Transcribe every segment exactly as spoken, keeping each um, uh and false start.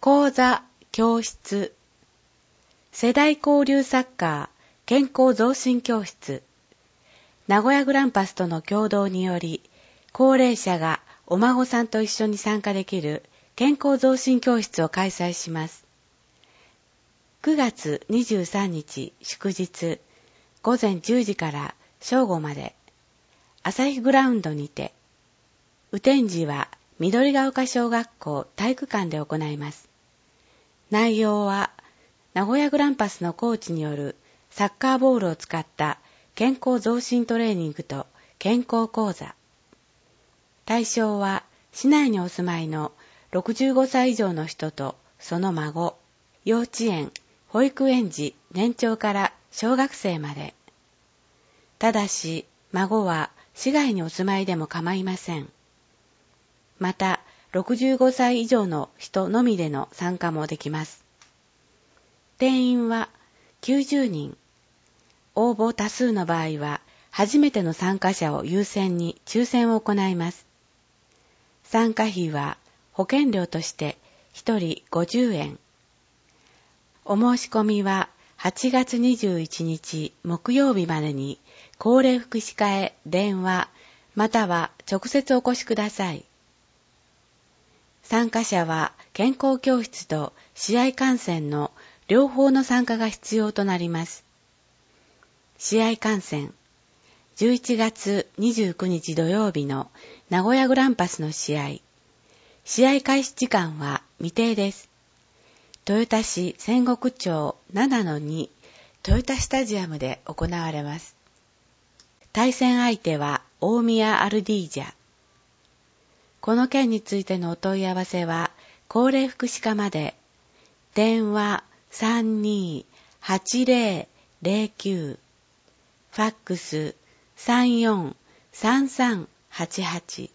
講座、教室、世代交流サッカー、健康増進教室、名古屋グランパスとの共同により、高齢者がお孫さんと一緒に参加できる健康増進教室を開催します。くがつにじゅうさんにち祝日、ごぜんじゅうじから正午まで、朝日グラウンドにて、雨天時は緑が丘小学校体育館で行います。内容は、名古屋グランパスのコーチによるサッカーボールを使った健康増進トレーニングと健康講座。対象は、市内にお住まいのろくじゅうごさい以上の人とその孫、幼稚園、保育園児、年長から小学生まで。ただし、孫は市外にお住まいでも構いません。また、ろくじゅうごさい以上の人のみでの参加もできます。定員はきゅうじゅうにん。応募多数の場合は、初めての参加者を優先に抽選を行います。参加費は保険料としてひとりごじゅうえん。お申し込みははちがつにじゅういちにち木曜日までに高齢福祉課へ電話または直接お越しください。参加者は健康教室と試合観戦の両方の参加が必要となります。試合観戦、じゅういちがつにじゅうくにち土曜日の名古屋グランパスの試合。試合開始時間は未定です。豊田市仙石町 ななのに 豊田スタジアムで行われます。対戦相手は大宮アルディージャ。この件についてのお問い合わせは、高齢福祉課まで、電話 さんにーはちぜろぜろきゅう、ファックス さんよんさんさんはちはち。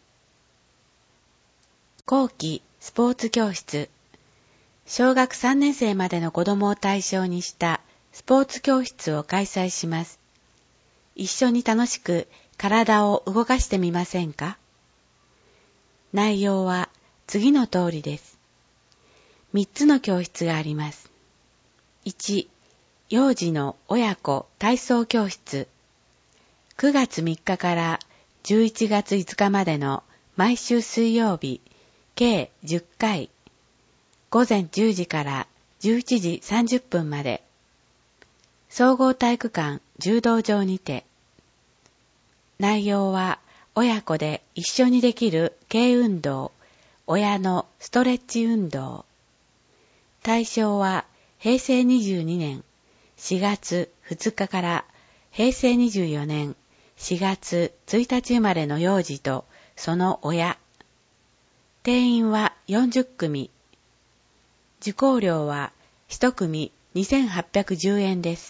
後期スポーツ教室、小学さんねんせいまでの子どもを対象にしたスポーツ教室を開催します。一緒に楽しく体を動かしてみませんか？内容は次の通りです。みっつの教室があります。いち、幼児の親子体操教室。くがつみっかからじゅういちがついつかまでの毎週水曜日、計じゅっかい。ごぜんじゅうじからじゅういちじさんじゅっぷんまで。総合体育館柔道場にて。内容は、親子で一緒にできる軽運動、親のストレッチ運動。対象はへいせいにじゅうにねんしがつふつかからへいせいにじゅうよねんしがつついたち生まれの幼児とその親。定員はよんじゅっくみ。受講料はいちくみにせんはっぴゃくじゅうえんです。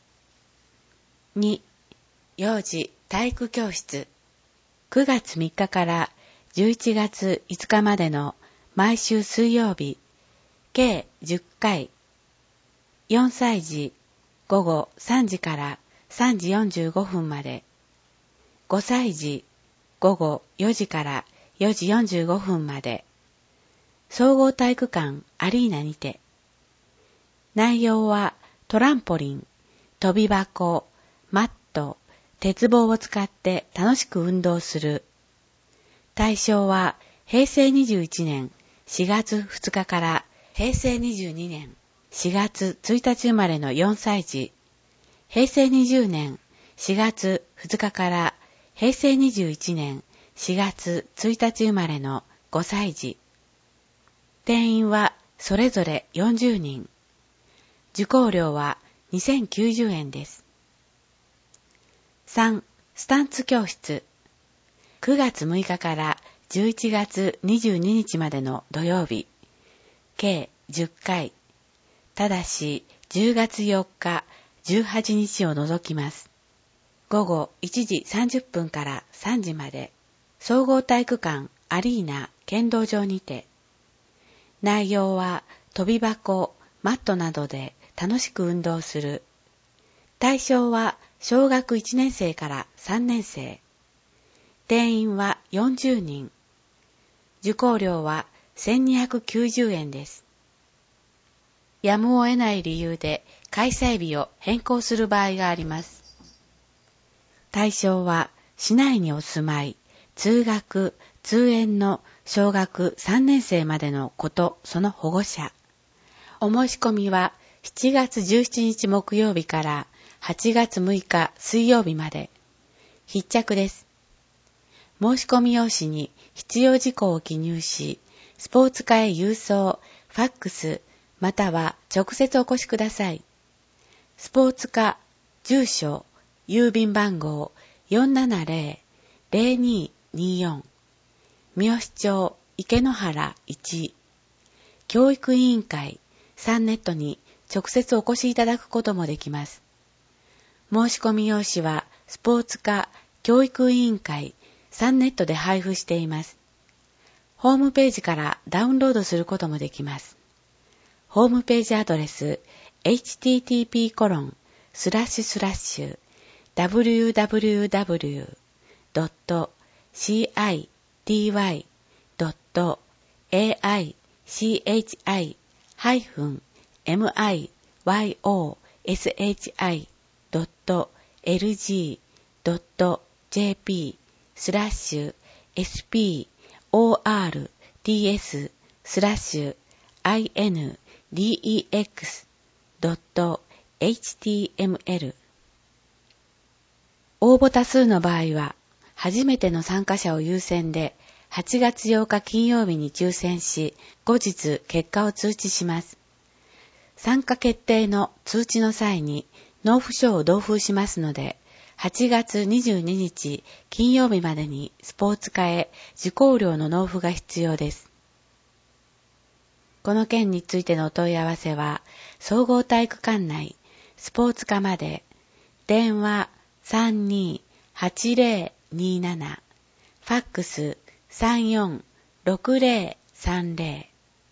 に、幼児体育教室。くがつみっかからじゅういちがついつかまでの毎週水曜日、計じゅっかい。よんさい児、ごごさんじからさんじよんじゅうごふんまで。ごさい児、ごごよじからよじよんじゅうごふんまで。総合体育館アリーナにて。内容はトランポリン、飛び箱、マット、鉄棒を使って楽しく運動する。対象はへいせいにじゅういちねんしがつふつかからへいせいにじゅうにねんしがつついたち生まれのよんさい児、へいせいにじゅうねんしがつふつかからへいせいにじゅういちねんしがつついたち生まれのごさい児。定員はそれぞれよんじゅうにん。受講料はにせんきゅうじゅうえんです。さん、スタンツ教室。くがつむいかからじゅういちがつにじゅうににちまでの土曜日、計じゅっかい。ただしじゅうがつよっか、じゅうはちにちを除きます。ごごいちじさんじゅっぷんからさんじまで、総合体育館アリーナ剣道場にて。内容は飛び箱、マットなどで楽しく運動する。対象は小学いちねんせいからさんねんせい。定員はよんじゅうにん。受講料はせんにひゃくきゅうじゅうえんです。 やむを得ない理由で開催日を変更する場合があります。対象は市内にお住まい、通学、通園の小学さんねん生までの子とその保護者。お申し込みはしちがつじゅうしちにち木曜日からはちがつむいか水曜日まで。必着です。申し込み用紙に必要事項を記入し、スポーツ課へ郵送、ファックス、または直接お越しください。スポーツ課、住所、郵便番号 よんななぜろ ぜろにによん、三好町池野原いち、教育委員会さんネットに直接お越しいただくこともできます。申し込み用紙はスポーツ課教育委員会さんネットで配布しています。ホームページからダウンロードすることもできます。ホームページアドレス エイチティーティーピーコロンスラッシュスラッシュダブリューダブリューダブリュードットシーアイティーワイドットエーアイシーエイチアイハイフンエムアイワイオーエスエイチアイドットエルジードットジェーピースラッシュエスピーオーアールティーエススラッシュアイエヌディーイーエックスドットエイチティーエムエル。応募多数の場合は、初めての参加者を優先ではちがつようか金曜日に抽選し、後日結果を通知します。参加決定の通知の際に納付書を同封しますので、はちがつにじゅうににち金曜日までにスポーツ課へ受講料の納付が必要です。この件についてのお問い合わせは、総合体育館内スポーツ課まで、電話 さんにーはちぜろにーなな、ファックス さんよんろくぜろさんぜろ。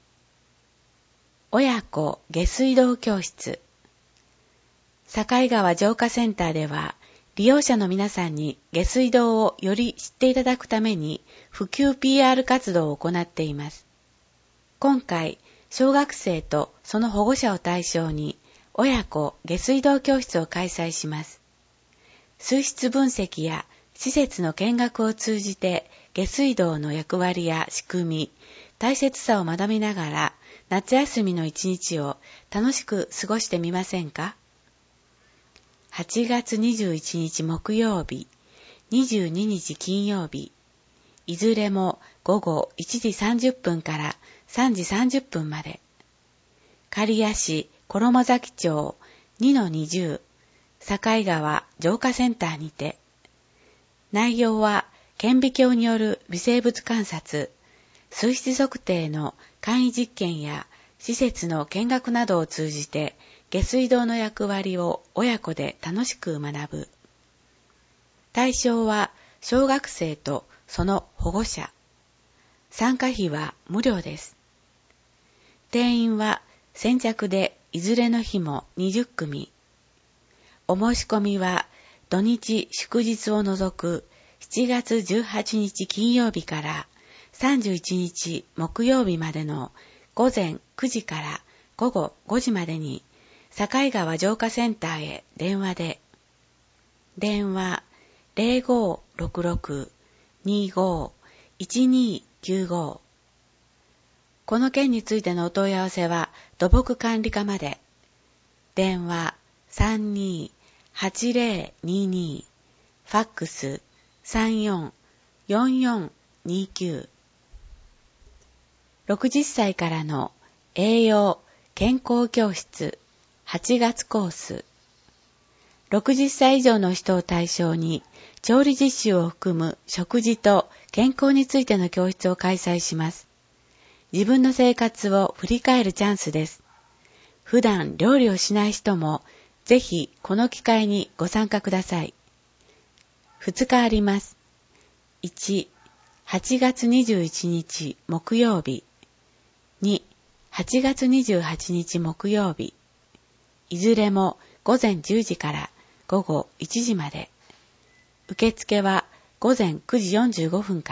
親子下水道教室。境川浄化センターでは、利用者の皆さんに下水道をより知っていただくために普及 ピーアール 活動を行っています。今回、小学生とその保護者を対象に親子下水道教室を開催します。水質分析や施設の見学を通じて下水道の役割や仕組み、大切さを学びながら夏休みの一日を楽しく過ごしてみませんか？はちがつにじゅういちにち木曜日、にじゅうににち金曜日、いずれもごごいちじさんじゅっぷんからさんじさんじゅっぷんまで。刈谷市衣崎町 にのにじゅう 境川浄化センターにて。内容は顕微鏡による微生物観察、水質測定の簡易実験や施設の見学などを通じて下水道の役割を親子で楽しく学ぶ。対象は小学生とその保護者。参加費は無料です。定員は先着でいずれの日もにじゅっくみ。お申し込みは土日祝日を除くしちがつじゅうはちにち金曜日からさんじゅういちにち木曜日までのごぜんくじからごごごじまでに境川浄化センターへ電話で。電話 ゼロごろくろく にご いちにきゅうご。この件についてのお問い合わせは土木管理課まで。電話 さんにーはちぜろにーにー、ファックス さんよんよんよんにきゅう。ろくじゅっさいからの栄養健康教室はちがつコース。ろくじゅっさい以上の人を対象に調理実習を含む食事と健康についての教室を開催します。自分の生活を振り返るチャンスです。普段料理をしない人もぜひこの機会にご参加ください。ふつかあります。いち、はちがつにじゅういちにち木曜日。に、はちがつにじゅうはちにち木曜日。いずれもごぜんじゅうじからごごいちじまで。受付はごぜんくじよんじゅうごふんから。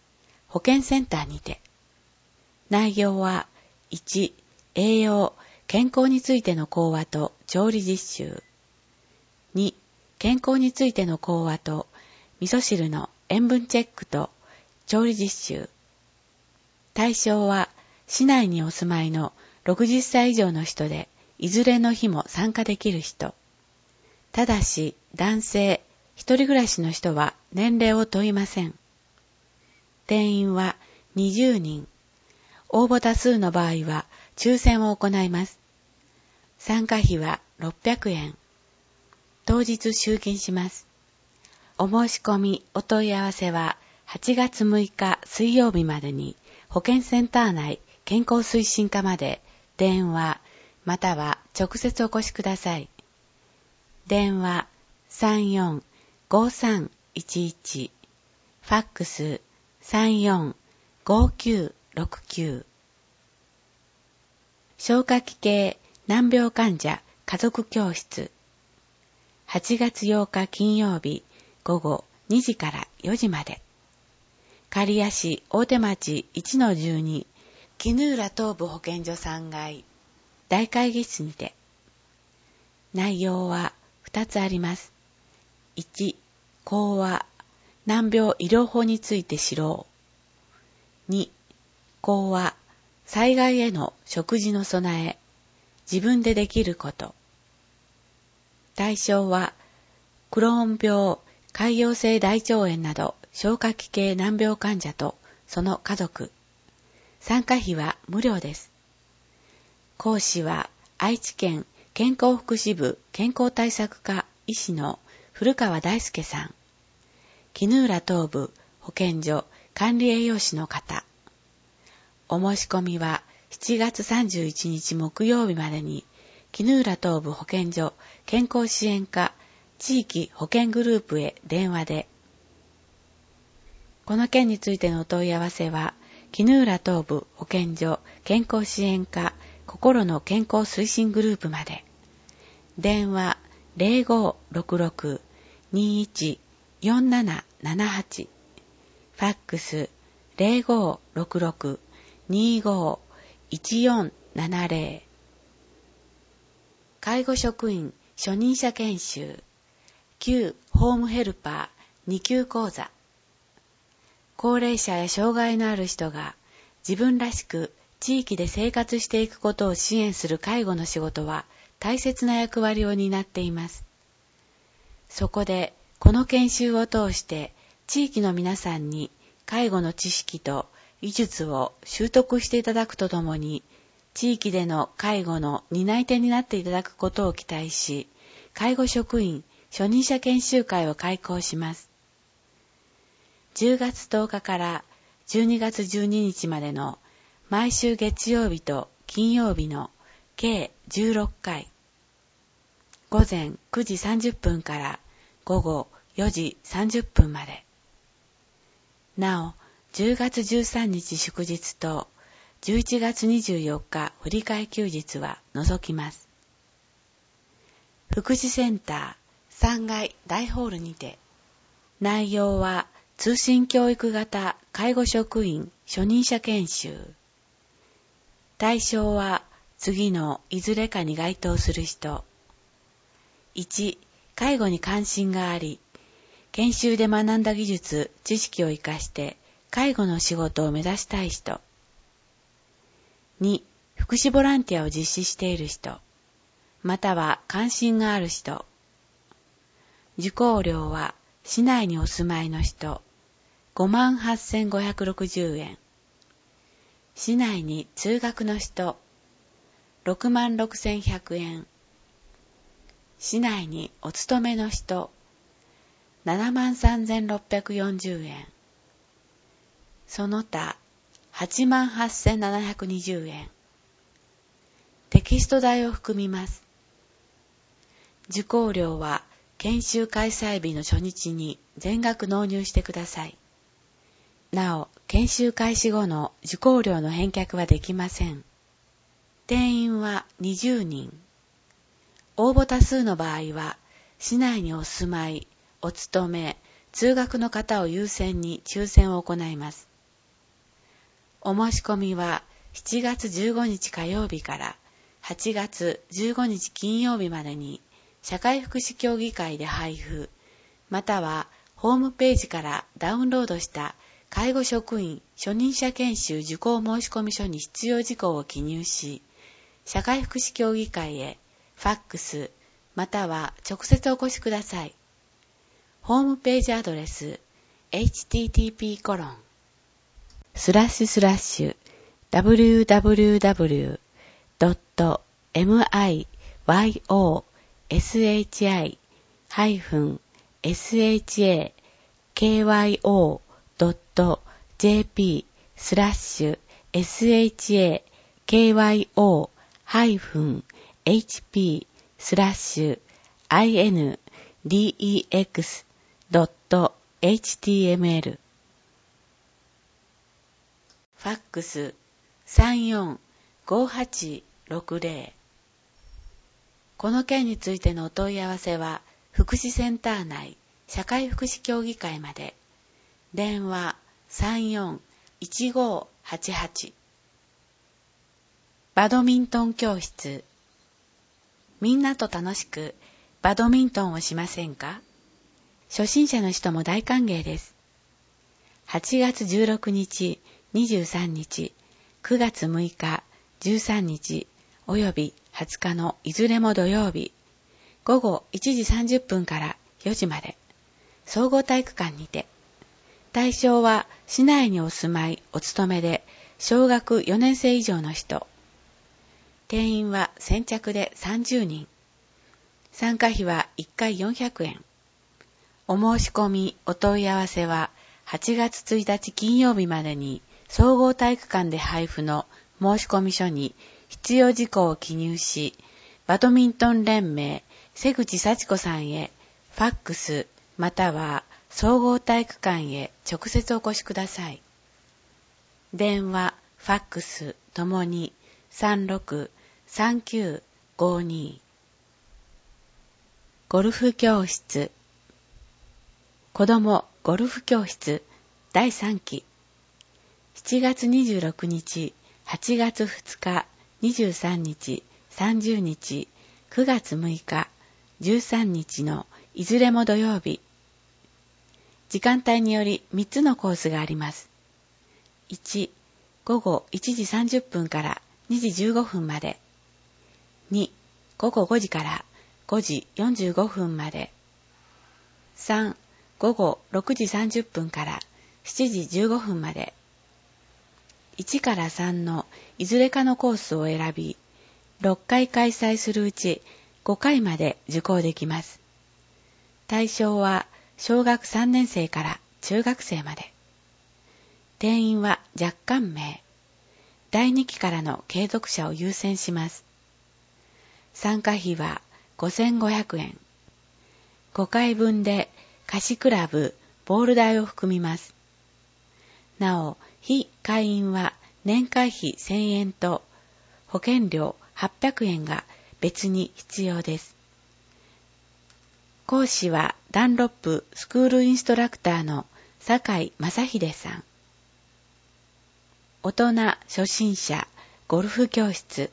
保健センターにて。内容はいち、栄養健康についての講話と調理実習。に、健康についての講話と味噌汁の塩分チェックと調理実習。対象は市内にお住まいのろくじゅっさい以上の人で、いずれの日も参加できる人。ただし、男性、一人暮らしの人は年齢を問いません。定員はにじゅうにん。応募多数の場合は抽選を行います。参加費はろっぴゃくえん。当日集金します。お申し込み、お問い合わせははちがつむいか水曜日までに保健センター内健康推進課まで電話または直接お越しください。電話 さんよんごさんいちいち、ファックス さんよんごきゅうろくきゅう。消化器系難病患者家族教室。はちがつようか金曜日午後にじからよじまで。刈谷市大手町 いちのじゅうに 絹浦東部保健所さんがい大会議室にて。内容はふたつあります。いち、講話、難病医療法について知ろう。に、講話、災害への食事の備え、自分でできること。対象は、クローン病、潰瘍性大腸炎など消化器系難病患者とその家族。参加費は無料です。講師は愛知県健康福祉部健康対策課医師の古川大輔さん。絹浦東部保健所管理栄養士の方。お申し込みはしちがつさんじゅういちにち木曜日までに絹浦東部保健所健康支援課地域保健グループへ電話で。この件についてのお問い合わせは絹浦東部保健所健康支援課心の健康推進グループまで。電話 ゼロごろくろく にいち よんななななはち。ファックス ゼロごろくろく にいご いちよんななゼロ。介護職員初任者研修旧ホームヘルパーにきゅう講座。高齢者や障害のある人が自分らしく地域で生活していくことを支援する介護の仕事は大切な役割を担っています。そこでこの研修を通して地域の皆さんに介護の知識と技術を習得していただくとともに地域での介護の担い手になっていただくことを期待し、介護職員初任者研修会を開講します。じゅうがつとおかからじゅうにがつじゅうににちまでの毎週月曜日と金曜日の計じゅうろっかい。午前くじさんじゅっぷんから午後よじさんじゅっぷんまで。なお、じゅうがつじゅうさんにち祝日とじゅういちがつにじゅうよっか振り替え休日は除きます。福祉センターさんがい大ホールにて。内容は通信教育型介護職員初任者研修。対象は次のいずれかに該当する人。いち、介護に関心があり、研修で学んだ技術、知識を生かして介護の仕事を目指したい人。に、福祉ボランティアを実施している人、または関心がある人。受講料は市内にお住まいの人、ごまんはっせんごひゃくろくじゅうえん。市内に通学の人、ろくまんろくせんひゃくえん。市内にお勤めの人、ななまんさんぜんろっぴゃくよんじゅうえん。その他、はちまんはっせんななひゃくにじゅうえん。テキスト代を含みます。受講料は研修開催日の初日に全額納入してください。なお、研修開始後の受講料の返却はできません。定員はにじゅうにん。応募多数の場合は、市内にお住まい、お勤め、通学の方を優先に抽選を行います。お申し込みはしちがつじゅうごにち火曜日からはちがつじゅうごにち金曜日までに社会福祉協議会で配布、またはホームページからダウンロードした介護職員初任者研修受講申込書に必要事項を記入し、社会福祉協議会へファックスまたは直接お越しください。ホームページアドレス エイチティーティーピーコロンスラッシュスラッシュダブリューダブリューダブリュードットミヨシャー ドット ジェーピー スラッシュ シャー ハイフン エイチピー スラッシュ アイエヌディーイーエックス ドット エイチティーエムエル ファックス さんよんごはちろくゼロ この件についてのお問い合わせは福祉センター内社会福祉協議会まで。電話 さんよんいちごはちはち。バドミントン教室。みんなと楽しくバドミントンをしませんか？初心者の人も大歓迎です。はちがつじゅうろくにち、にじゅうさんにち、くがつむいか、じゅうさんにち、およびはつかのいずれも土曜日、ごごいちじさんじゅっぷんからよじまで、総合体育館にて。対象は市内にお住まい、お勤めで、小学よねんせい以上の人。定員は先着でさんじゅうにん。参加費はいっかいよんひゃくえん。お申し込み、お問い合わせははちがつついたち金曜日までに総合体育館で配布の申込書に必要事項を記入し、バドミントン連盟瀬口幸子さんへファックスまたは総合体育館へ直接お越しください。電話、ファックスともにさんろくさんきゅうごに。ゴルフ教室。子どもゴルフ教室だいさんき。しちがつにじゅうろくにち、はちがつふつか、にじゅうさんにち、さんじゅうにち、くがつむいか、じゅうさんにちのいずれも土曜日。時間帯によりみっつのコースがあります。いち、ごごいちじさんじゅっぷんからにじじゅうごふんまで。に、ごごごじからごじよんじゅうごふんまで。さん、ごごろくじさんじゅっぷんからしちじじゅうごふんまで。いちからさんのいずれかのコースを選び、ろっかい開催するうちごかいまで受講できます。対象は小学さんねんせいから中学生まで。定員は若干名。だいにきからの継続者を優先します。参加費はごせんごひゃくえん。ごかいぶんで貸しクラブ、ボール代を含みます。なお、非会員は年会費せんえんと保険料はっぴゃくえんが別に必要です。講師はダンロップスクールインストラクターの酒井正秀さん。大人初心者ゴルフ教室。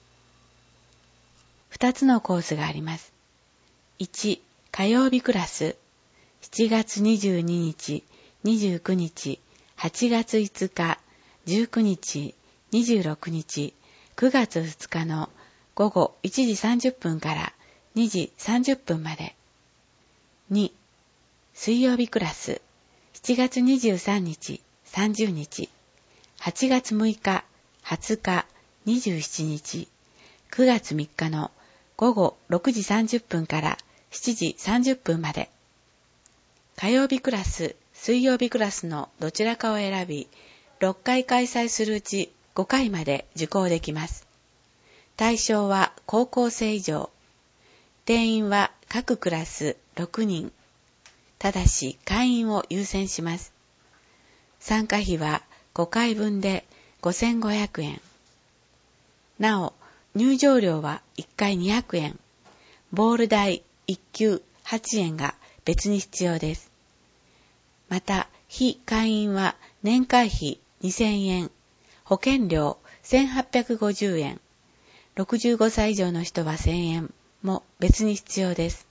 ふたつのコースがあります。いち、火曜日クラス。しちがつにじゅうににち、にじゅうくにち、はちがついつか、じゅうくにち、にじゅうろくにち、くがつふつかのごごいちじさんじゅっぷんからにじさんじゅっぷんまで。に、水曜日クラス。しちがつにじゅうさんにち、さんじゅうにち、はちがつむいか、はつか、にじゅうしちにち、くがつみっかのごごろくじさんじゅっぷんからしちじさんじゅっぷんまで。火曜日クラス、水曜日クラスのどちらかを選び、ろっかい開催するうちごかいまで受講できます。対象は高校生以上。定員は各クラスろくにん。ただし会員を優先します。参加費はごかいぶんでごせんごひゃくえん。なお、入場料はいっかいにひゃくえん。ボール代いっきゅうはちえんが別に必要です。また、非会員は年会費にせんえん、保険料せんはっぴゃくごじゅうえん、 ろくじゅうごさい以上の人はせんえんも別に必要です。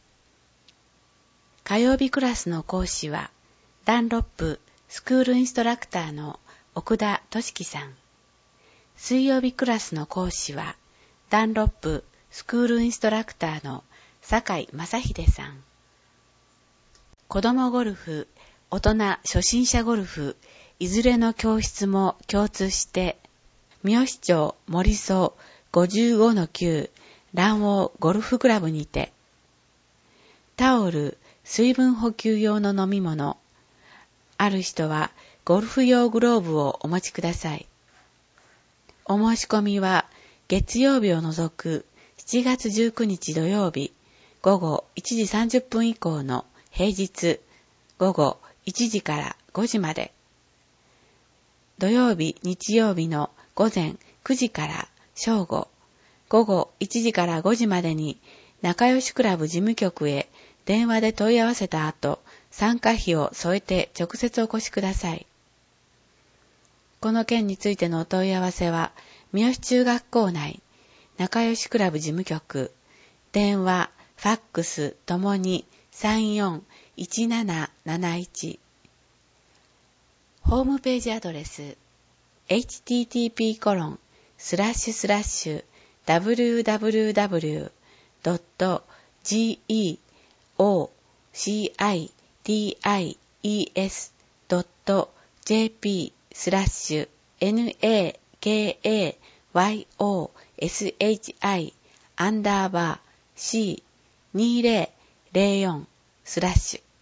火曜日クラスの講師は、ダンロップスクールインストラクターの奥田俊樹さん。水曜日クラスの講師は、ダンロップスクールインストラクターの酒井正秀さん。子供ゴルフ、大人初心者ゴルフ、いずれの教室も共通して、三好町森荘 ごじゅうごのきゅう 卵黄ゴルフクラブにて、タオル、水分補給用の飲み物、ある人はゴルフ用グローブをお持ちください。お申し込みは月曜日を除くしちがつじゅうくにち土曜日午後いちじさんじゅっぷん以降の平日午後いちじからごじまで、土曜日日曜日の午前くじから正午、午後いちじからごじまでに仲良しクラブ事務局へ電話で問い合わせた後、参加費を添えて直接お越しください。この件についてのお問い合わせは、三好中学校内、仲良しクラブ事務局、電話、ファックスともにさんよんいちなななないち、ホームページアドレス、エイチティーティーピーコロンスラッシュスラッシュダブリューダブリューダブリュードットジーオーシーアイティーアイイーエスドットジェーピースラッシュエヌエーケーエーワイオーエスエイチアイアンダーバー シーにせんよんスラッシュ